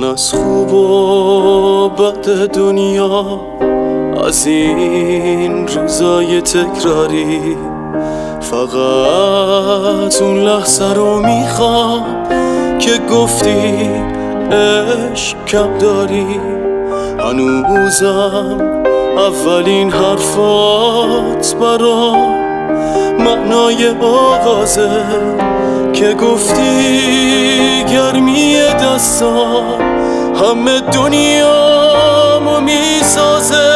از خوب و بد دنیا، از این روزای تکراری، فقط اون لحظه رو میخوام که گفتی عشق کم داری. هنوزم اولین حرفات برام معنای آغازه، که گفتی گرمی دستان همه دنیامو میسازه.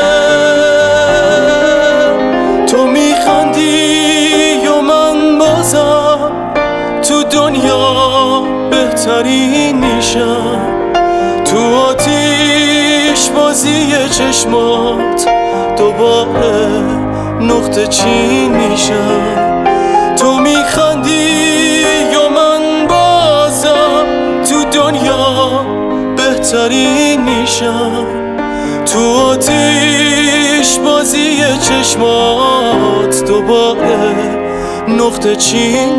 تو میخندی و من بازم تو دنیا بهترین میشم، تو آتیش بازی چشمات دوباره نقطه چین میشم. تو میخندی و من بازم تو دنیا بهترین میشم، تو آتیش بازی چشمات دوباره نقطه چین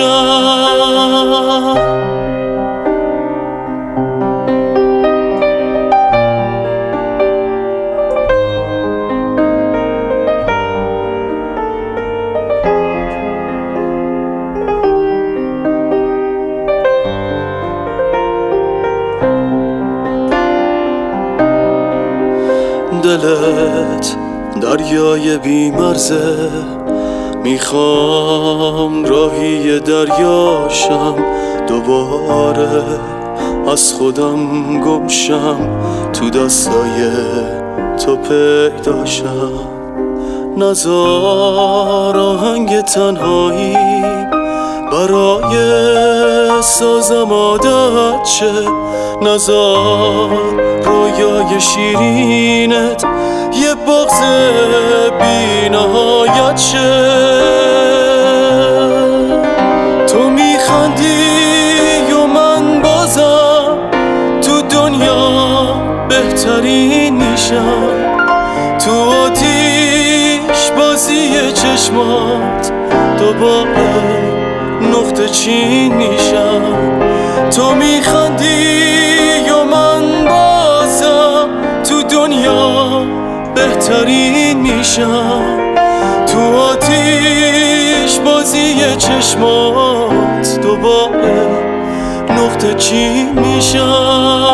میشم. دلت دریای بی‌مرزه، میخوام راهی دریاشم، دوباره از خودم گمشم، تو دستای تو پیداشم. نزار آهنگ تنهایی برای سازم عادت شه، نزار رویای شیرینت یه بغض بی نهایت شه. تو میخندی و من بازم تو دنیا بهترین میشم، تو آتیش بازی چشمات دوباره نقطه چین میشم. تو میخندی و من بازم تو دنیا بهترین میشم، تو آتیش بازی چشمات دوباره نقطه چین میشم.